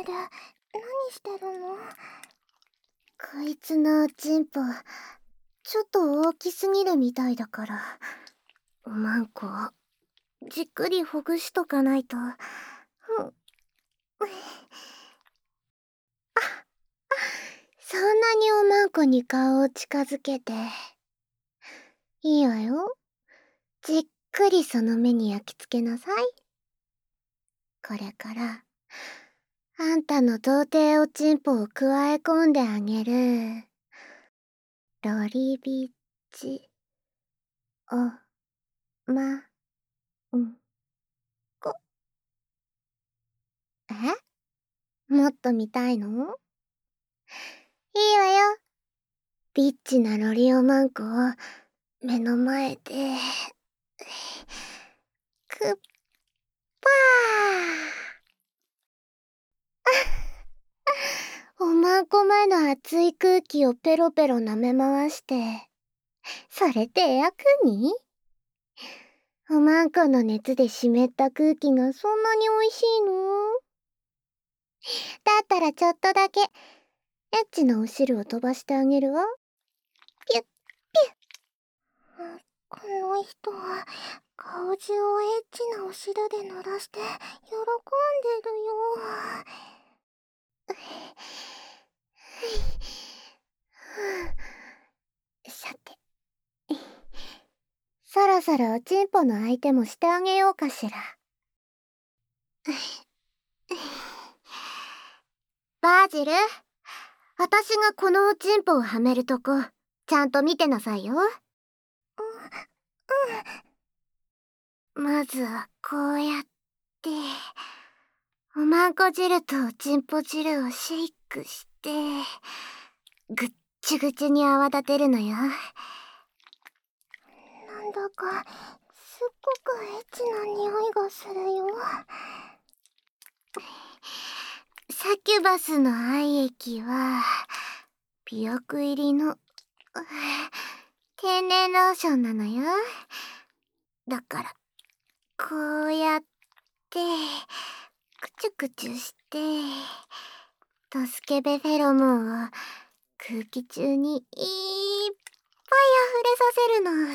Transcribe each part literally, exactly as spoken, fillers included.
る。何してるの？こいつのおちんぽちょっと大きすぎるみたいだから、おまんこじっくりほぐしとかないと。うん、あ、そんなにおまんこに顔を近づけていいわよ。じっくりその目に焼き付けなさい。これからあんたの童貞おちんぽをくわえ込んであげるロリビッチおまんこ。え？もっと見たいの？いいわよ。ビッチなロリおまんこを目の前でくっぱー。おまんこ前の熱い空気をペロペロ舐め回して、それってエアクに？おまんこの熱で湿った空気がそんなに美味しいの？だったらちょっとだけエッチなお汁を飛ばしてあげるわ。ピュッピュッ。この人は顔中をエッチなお汁で濡らして喜んでるよ。さて、そろそろおちんぽの相手もしてあげようかしら。バージル、私がこのおちんぽをはめるとこちゃんと見てなさいよ。うん、まずはこうやっておまんこ汁とおちんぽ汁をシェイクしてぐっちぐちに泡立てるのよ。なんだかすっごくエッチな匂いがするよ。サキュバスの愛液は美薬入りの天然ローションなのよ。だからこうやってクチュクチュしてドスケベフェロモンを空気中にいっぱい溢れさせるの。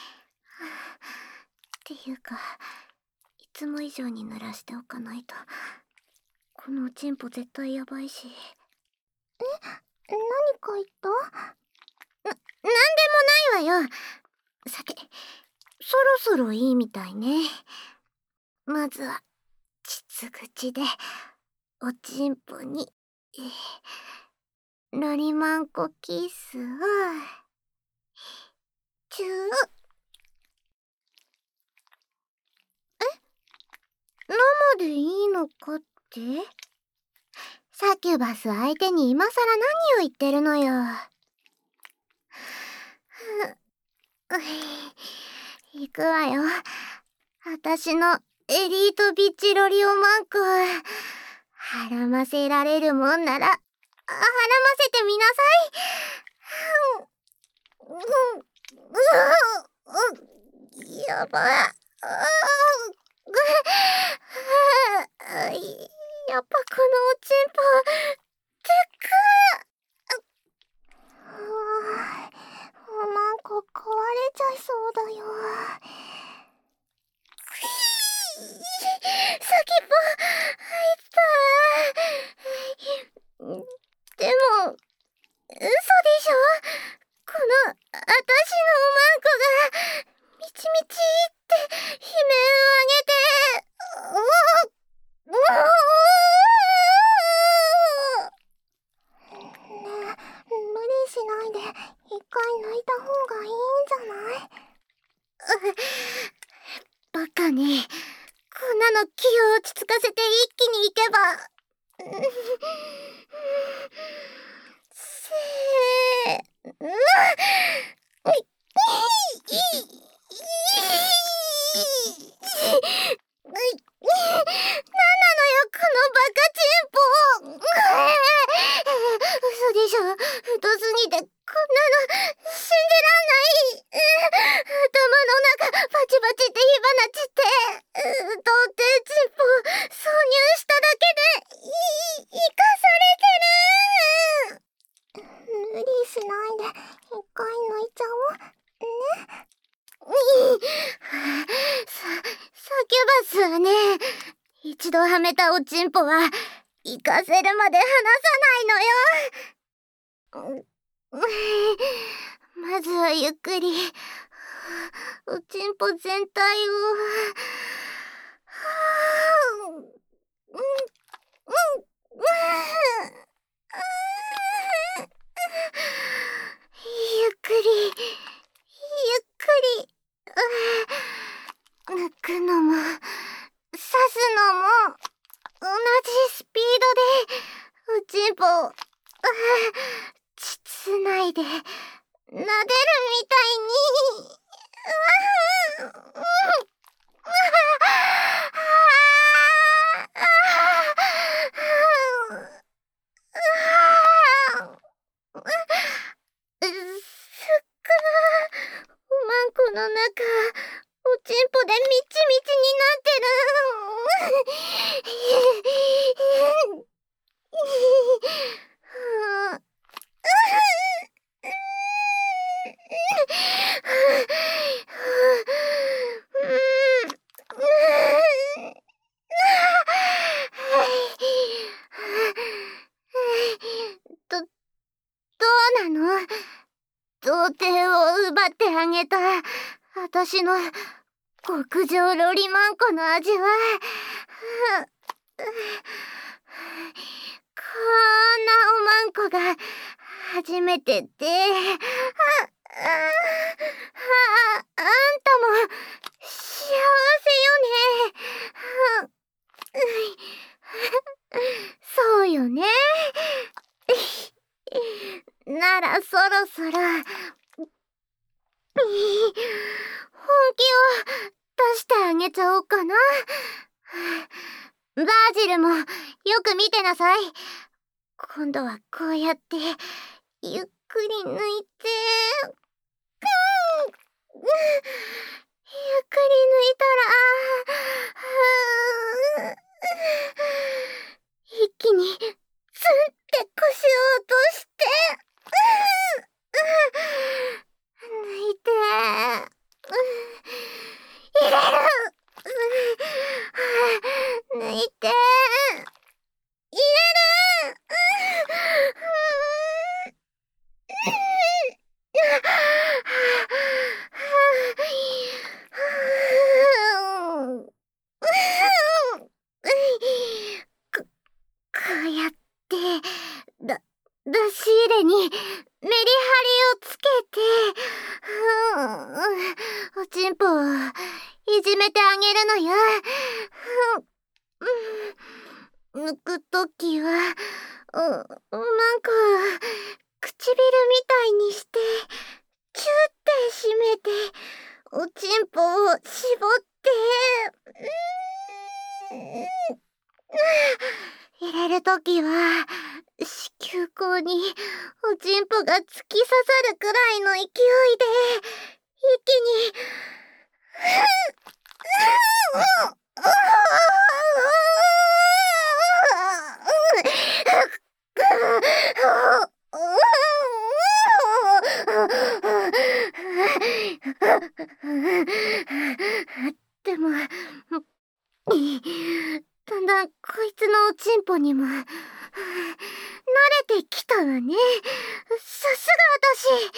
っていうか、いつも以上に濡らしておかないとこのおちんぽ絶対やばいし。え、何か言った？な、なんでもないわよ。さて、そろそろいいみたいね。まずは膣口でおちんぽにロリマンコキスをチュー。え？生でいいのかって？サキュバス相手に今さら何を言ってるのよ。行くわよ。あたしのエリートビッチロリオマンコ。はらませられるもんならはらませてみなさい。やばい。やっぱこのおちんぽでっかー。おまんこ壊れちゃいそうだよ。先っぽ入った。でも嘘でしょ？このあたしのおまんこがみちみちって悲鳴を上げて、うおうおねえ、無理しないで一回抜いた方がいいんじゃない？バカね。こんなの気を落ち着かせて一気に行けば。せーの。なんなのよこのバカチンポ。嘘でしょ。太すぎてこんなの信じらんない。頭の中バチバチって火花散って童貞チンポそうにはめたおちんぽは行かせるまで離さないのよ。まずはゆっくりおちんぽ全体をゆっくりゆっくり抜くのも刺すのも同じスピードでおちんぽを膣内で撫でるみたいに。おまんこの中おちんぽでみちみちになってる。ど、どうなの？童貞を奪ってあげた私の極上ロリマンコの味はこんなおまんこが初めてで、あ、あ、あ、あんたも幸せよね。そうよね。ならそろそろ本気を出してあげちゃおうかな。バージルもよく見てなさい。今度はこうやってゆっくり抜いて、ゆっくり抜いたら一気にツンって腰を落として抜いて入れる。抜いて入れる。こ、こうやってだ出し入れにメリハリをつけて、おちんぽをいじめてあげるのよ。抜くときはお、おまんこ唇みたいにしてチューって締めておちんぽを絞って入れるときは子宮口におちんぽが突き刺さるくらいの勢いで一気にでもだんだんこいつのおちんぽにも慣れてきたわね。さすが私。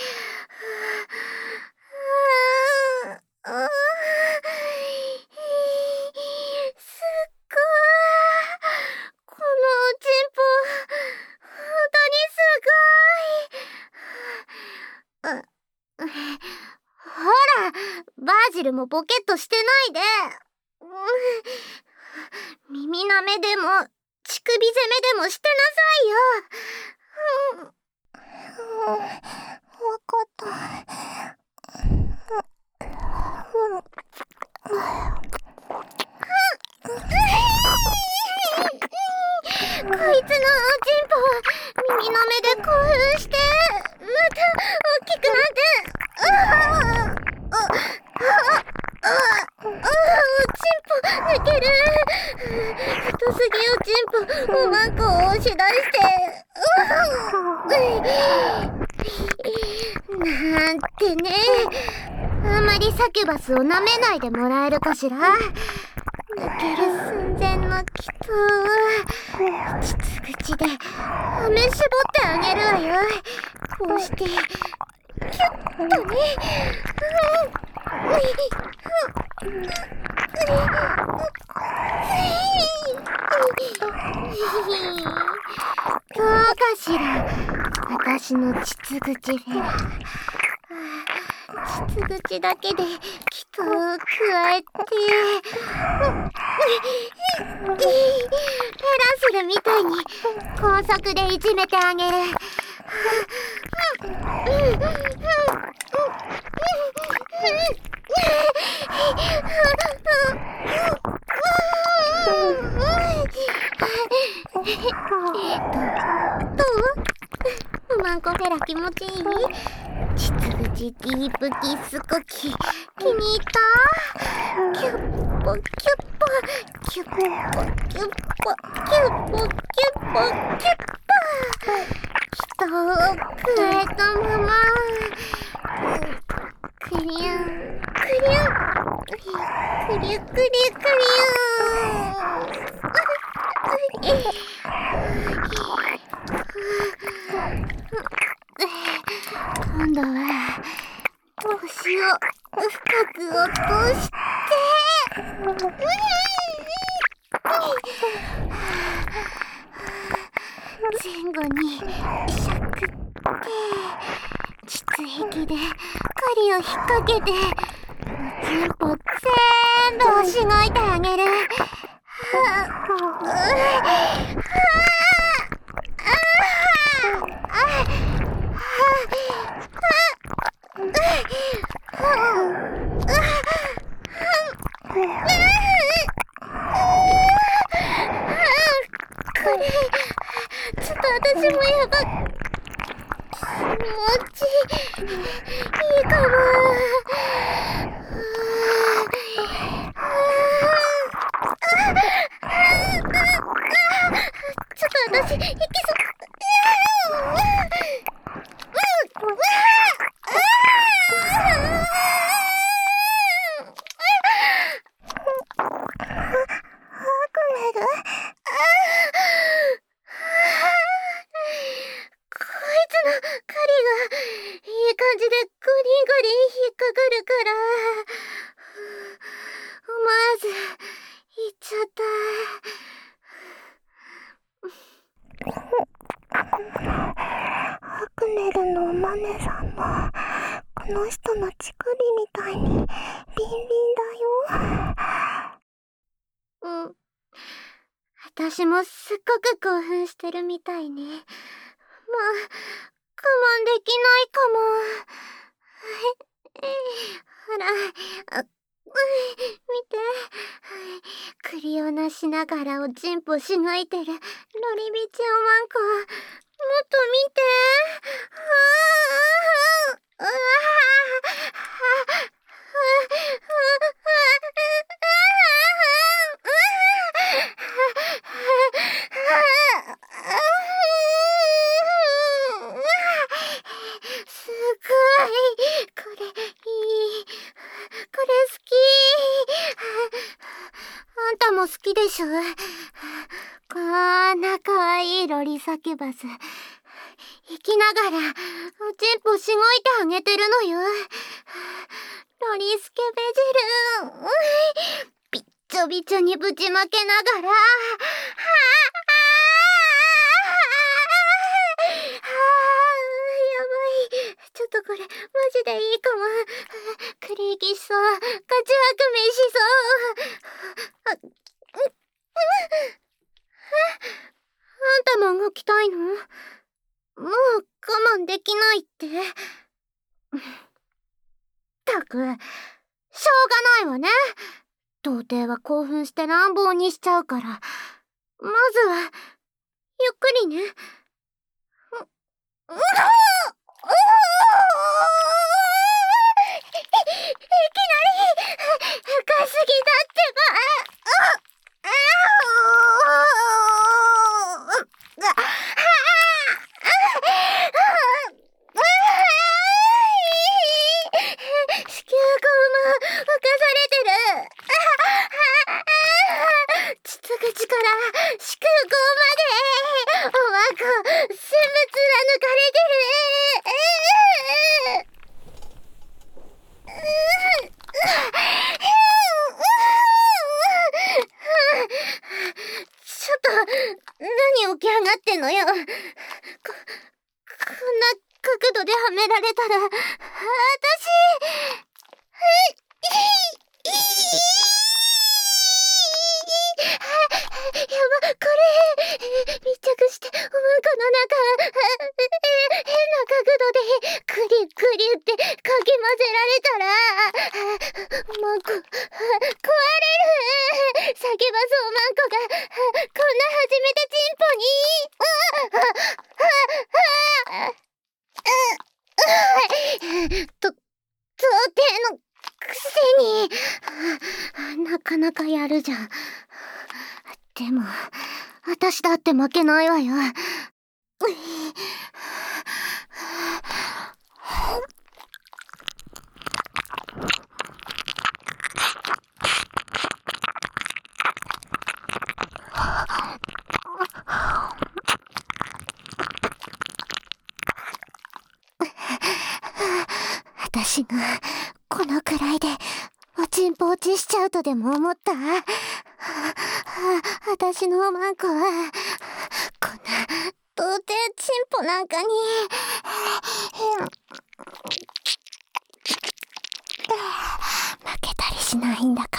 すっごい。このおちんぽ本当にすごい。ほら、バージルもボケっとしてないで。耳なめでも乳首攻めでもしてなさいよ。うん、わかった。こいつのおちんぽ耳なめで興奮してまた大きくなって、あああああおちんぽ抜ける。太すぎおちんぽおまんこを押し出してなんてね。あんまりサキュバスを舐めないでもらえるかしら。 抜ける寸前の祈祷を膣口で飴絞ってあげるわよ。こうしてキュッとね。どうかしら、私の膣口フェラ。膣口だけで祈祷を加えてフェラするみたいに高速でいじめてあげる。どう？うまんこフェラ気持ちいい？膣口ディープキスコキ気に入った？キュッポキュッポキュッポキュッポキュッポキュッポキュッポ人を加えたままクリュンクリュンクリュクリュクリュ今度は腰を深く落として前後にしゃくって膣壁で針を引っ掛けて全部全部をしごいてあげる。これちょっと私もやば気持ちいいかも。ちょっと私いきそう。この人の乳首みたいにビンビンだよ。うん。私もすっごく興奮してるみたいね。もう我慢できないかも。ほら、あ、見て。栗をなしながらおちんぽしごいてるロリビチおまんこ。もっと見て。うわすごい、これいい、これ好き。あんたも好きでしょ。こんなかわいいロリサキュバス生きながらおちんぽしごいてあげてるのよ。ロリスケベジルびっちょびちょにぶちまけながら、はあちょっとこれマジでいいかも。クリーキしそう、ガチワクメしそう。あ、う、う、あんたも動きたいの？もう我慢できないって。ったく、しょうがないわね。童貞は興奮して乱暴にしちゃうから。まずはゆっくりね。う、うわういきなり深すぎだってば。子宮口も浮かされてる。 たらマンコ壊れる。サケバスオマンコがこんな初めてチンポにと、童貞のくせになかなかやるじゃん。でも私だって負けないわよ。私がこのくらいでおちんぽ落ちしちゃうとでも思った？私のおまんこはこんな童貞チンポなんかに負けたりしないんだから。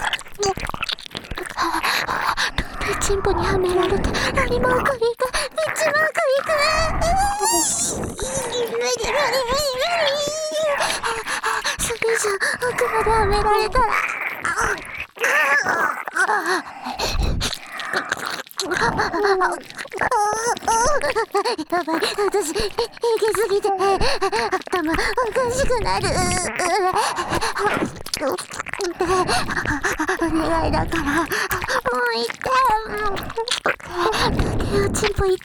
チンポにはめられて何もこれがられたら。やばい、私、行き過ぎて、頭おかしくなる。お願いだから、もう行って。おちんぽ行って、行って、行って、行って。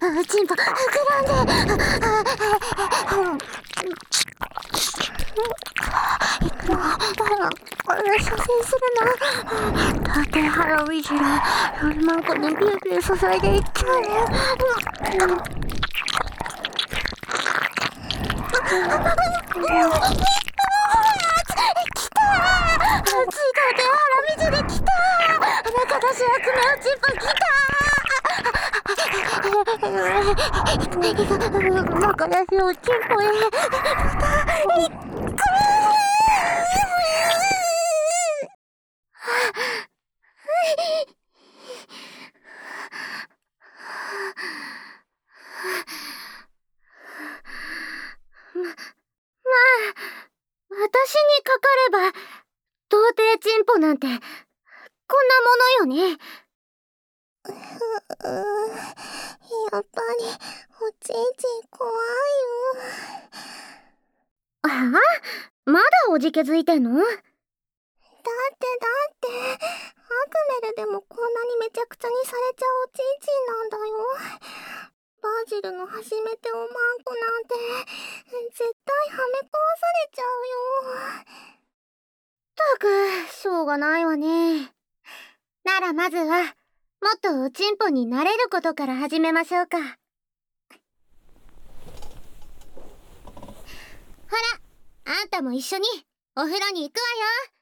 おちんぽ、膨らんで。射精するな。だって腹見知ら夜マンコにビュービュー注いでいっちゃうよ。来たー。ついたって腹見知り来たー。中出し悪名おちんぽ来たー。中出しおちんぽへ行く。ま、まあ、私にかかれば、童貞チンポなんて、こんなものよね。ううやっぱり、おちんちん怖いよ。はあ？まだおじけづいてんの？だってだって、アクメルでもこんなにめちゃくちゃにされちゃうおちんちんなんだよ。バジルの初めておまんこなんて、絶対はめ壊されちゃうよ。ったく、しょうがないわね。ならまずは、もっとおちんぽに慣れることから始めましょうか。ほら、あんたも一緒にお風呂に行くわよ。